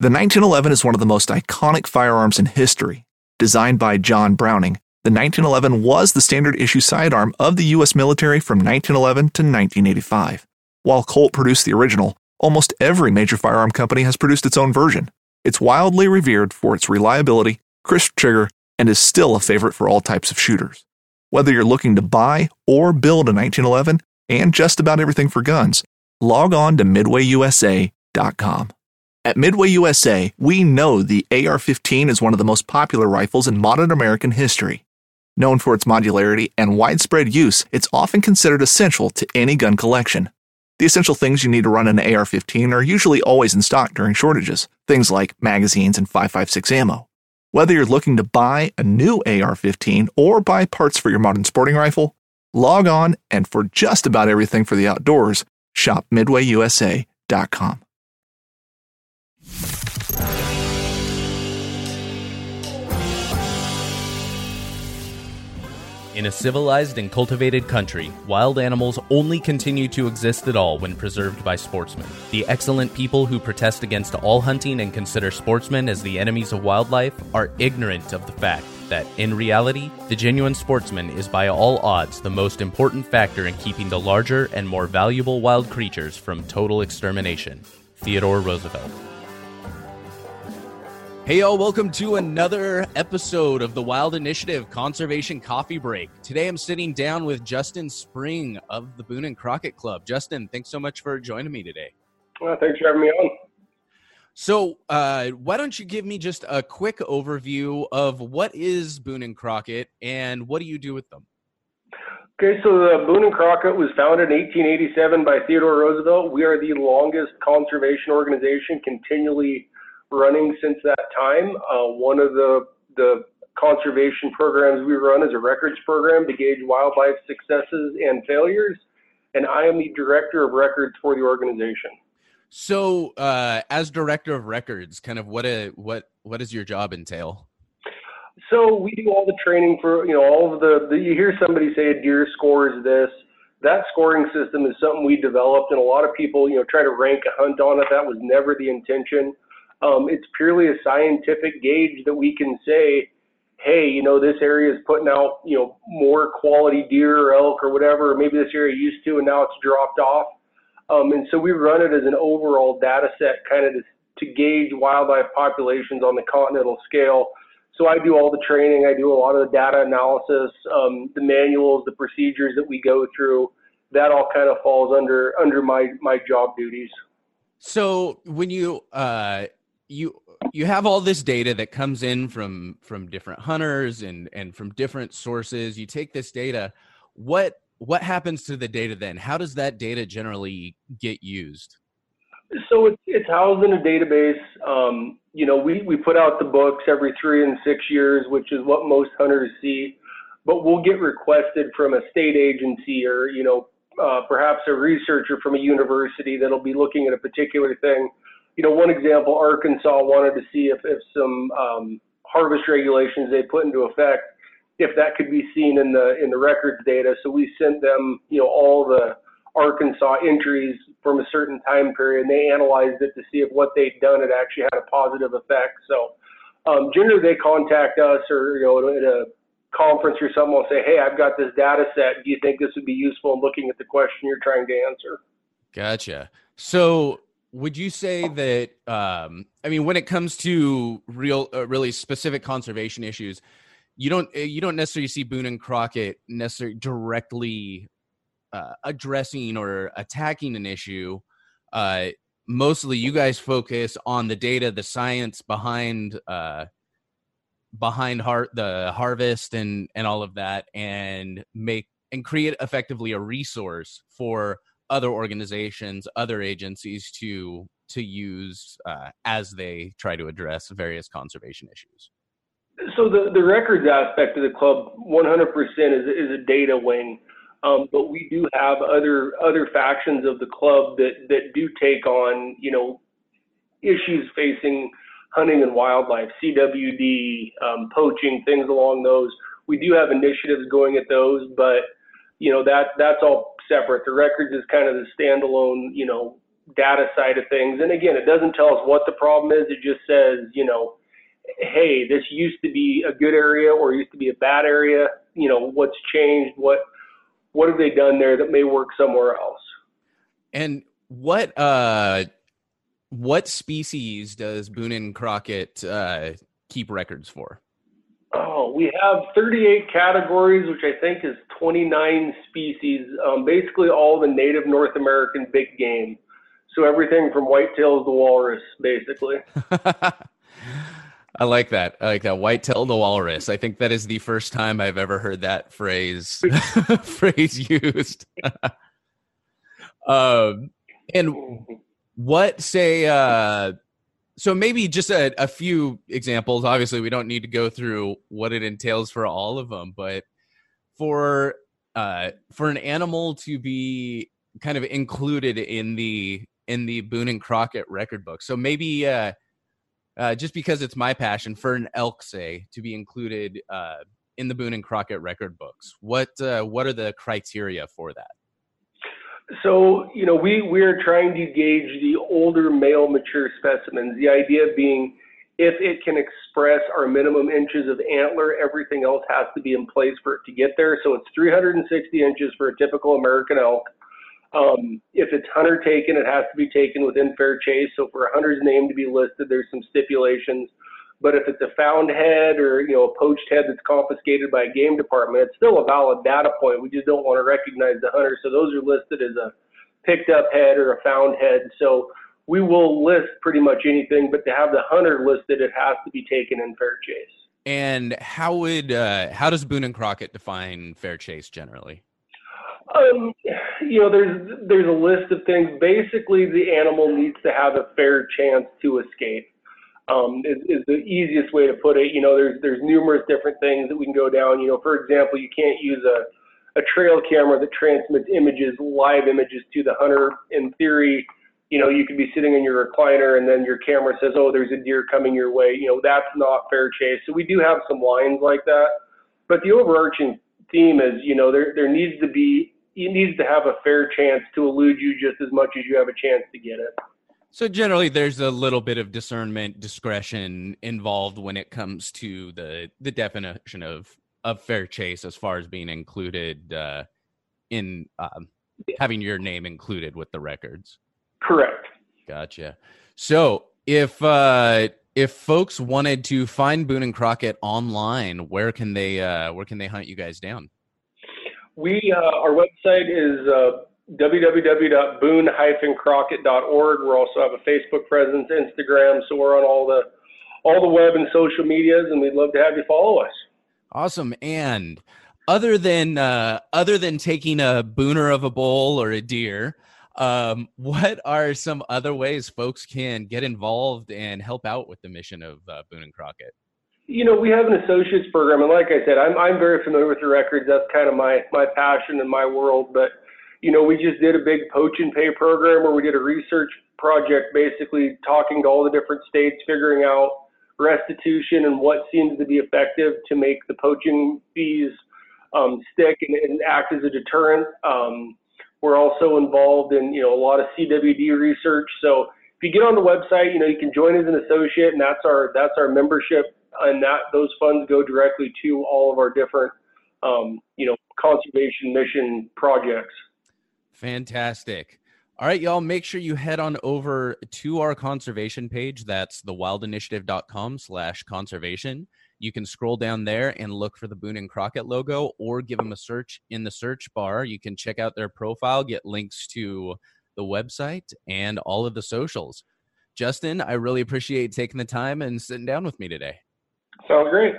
The 1911 is one of the most iconic firearms in history. Designed by John Browning, the 1911 was the standard issue sidearm of the U.S. military from 1911 to 1985. While Colt produced the original, almost every major firearm company has produced its own version. It's wildly revered for its reliability, crisp trigger, and is still a favorite for all types of shooters. Whether you're looking to buy or build a 1911 and just about everything for guns, log on to MidwayUSA.com. At Midway USA, we know the AR-15 is one of the most popular rifles in modern American history. Known for its modularity and widespread use, it's often considered essential to any gun collection. The essential things you need to run an AR-15 are usually always in stock during shortages, things like magazines and 5.56 ammo. Whether you're looking to buy a new AR-15 or buy parts for your modern sporting rifle, log on and for just about everything for the outdoors, shop MidwayUSA.com. In a civilized and cultivated country, wild animals only continue to exist at all when preserved by sportsmen. The excellent people who protest against all hunting and consider sportsmen as the enemies of wildlife are ignorant of the fact that, in reality, the genuine sportsman is by all odds the most important factor in keeping the larger and more valuable wild creatures from total extermination. Theodore Roosevelt. Hey y'all, welcome to another episode of the Wild Initiative Conservation Coffee Break. Today I'm sitting down with Justin Spring of the Boone and Crockett Club. Justin, thanks so much for joining me today. Well, thanks for having me on. So why don't you give me just a quick overview of what is Boone and Crockett and what do you do with them? Okay, so the Boone and Crockett was founded in 1887 by Theodore Roosevelt. We are the longest conservation organization continually running since that time. One of the conservation programs we run is a records program to gauge wildlife successes and failures, and I am the director of records for the organization. So, as director of records, kind of what does your job entail? So we do all the training for all of the you hear somebody say a deer scores this. That scoring system is something we developed, and a lot of people try to rank a hunt on it. That was never the intention. It's purely a scientific gauge that we can say, hey, this area is putting out, more quality deer or elk or whatever, or maybe this area used to and now it's dropped off. And so we run it as an overall data set kind of to gauge wildlife populations on the continental scale. So I do all the training. I do a lot of the data analysis, the manuals, the procedures that we go through. That all kind of falls under my job duties. So when you have all this data that comes in from different hunters and from different sources. You take this data. What happens to the data then? How does that data generally get used? So it's housed in a database. We put out the books every 3 and 6 years, which is what most hunters see. But we'll get requested from a state agency or perhaps a researcher from a university that'll be looking at a particular thing. One example, Arkansas wanted to see if some harvest regulations they put into effect, if that could be seen in the records data. So we sent them, all the Arkansas entries from a certain time period, and they analyzed it to see if what they'd done had actually had a positive effect. So generally they contact us or at a conference or something, will say, hey, I've got this data set. Do you think this would be useful in looking at the question you're trying to answer? Gotcha. So would you say that, when it comes to really specific conservation issues, you don't necessarily see Boone and Crockett necessarily directly addressing or attacking an issue. Mostly you guys focus on the data, the science behind the harvest and all of that, and create effectively a resource for other organizations, other agencies to use as they try to address various conservation issues. So the records aspect of the club 100% is a data wing, but we do have other factions of the club that do take on issues facing hunting and wildlife, CWD, poaching, things along those. We do have initiatives going at those, but that's all separate. The records is kind of the standalone, data side of things. And again, it doesn't tell us what the problem is. It just says, hey, this used to be a good area or used to be a bad area. What's changed? What have they done there that may work somewhere else? And what species does Boone and Crockett keep records for? Oh, we have 38 categories, which I think is 29 species, basically all the native North American big game. So everything from whitetails to walrus, basically. I like that. Whitetail to walrus. I think that is the first time I've ever heard that phrase used. And what say, so maybe just a few examples. Obviously, we don't need to go through what it entails for all of them, but for an animal to be kind of included in the Boone and Crockett record book. So maybe just because it's my passion, for an elk, say, to be included in the Boone and Crockett record books, what are the criteria for that? So, we're trying to gauge the older male mature specimens. The idea being, if it can express our minimum inches of antler, everything else has to be in place for it to get there. So it's 360 inches for a typical American elk. If it's hunter taken, it has to be taken within fair chase. So for a hunter's name to be listed, there's some stipulations. But if it's a found head or, a poached head that's confiscated by a game department, it's still a valid data point. We just don't want to recognize the hunter. So those are listed as a picked up head or a found head. So we will list pretty much anything, but to have the hunter listed, it has to be taken in fair chase. And how does Boone and Crockett define fair chase generally? There's a list of things. Basically, the animal needs to have a fair chance to escape. Is the easiest way to put it. There's numerous different things that we can go down. For example, you can't use a trail camera that transmits live images to the hunter. In theory, you could be sitting in your recliner and then your camera says, oh, there's a deer coming your way. That's not fair chase. So we do have some lines like that. But the overarching theme is, there needs to have a fair chance to elude you just as much as you have a chance to get it. So generally, there's a little bit of discretion involved when it comes to the definition of fair chase, as far as being included in having your name included with the records. Correct. Gotcha. So if folks wanted to find Boone and Crockett online, where can they hunt you guys down? Our website is www.boone-crockett.org. We also have a Facebook presence, Instagram, so we're on all the web and social medias, and we'd love to have you follow us. Awesome. And other than taking a booner of a bull or a deer, what are some other ways folks can get involved and help out with the mission of Boone and Crockett? We have an associates program, and like I said, I'm very familiar with the records. That's kind of my passion and my world. But we just did a big poach and pay program where we did a research project, basically talking to all the different states, figuring out restitution and what seems to be effective to make the poaching fees stick and act as a deterrent. We're also involved in a lot of CWD research. So if you get on the website, you can join as an associate, and that's our membership. And those funds go directly to all of our different, conservation mission projects. Fantastic. All right, y'all, make sure you head on over to our conservation page. That's thewildinitiative.com/conservation. You can scroll down there and look for the Boone and Crockett logo, or give them a search in the search bar. You can check out their profile, get links to the website and all of the socials. Justin, I really appreciate taking the time and sitting down with me today. Sounds great.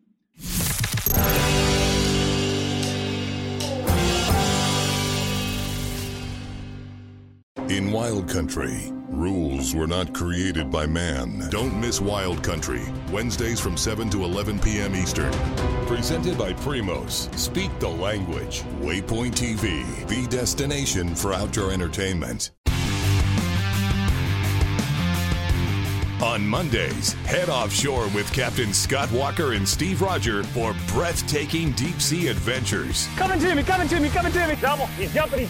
In Wild Country, rules were not created by man. Don't miss Wild Country, Wednesdays from 7 to 11 p.m. Eastern. Presented by Primos. Speak the language. Waypoint TV, the destination for outdoor entertainment. On Mondays, head offshore with Captain Scott Walker and Steve Roger for breathtaking deep-sea adventures. Coming to me. Double. He's jumping.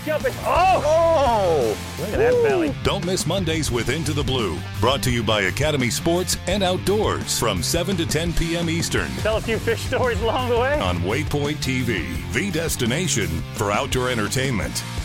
Oh! Look at that belly. Don't miss Mondays with Into the Blue. Brought to you by Academy Sports and Outdoors from 7 to 10 p.m. Eastern. Tell a few fish stories along the way. On Waypoint TV, the destination for outdoor entertainment.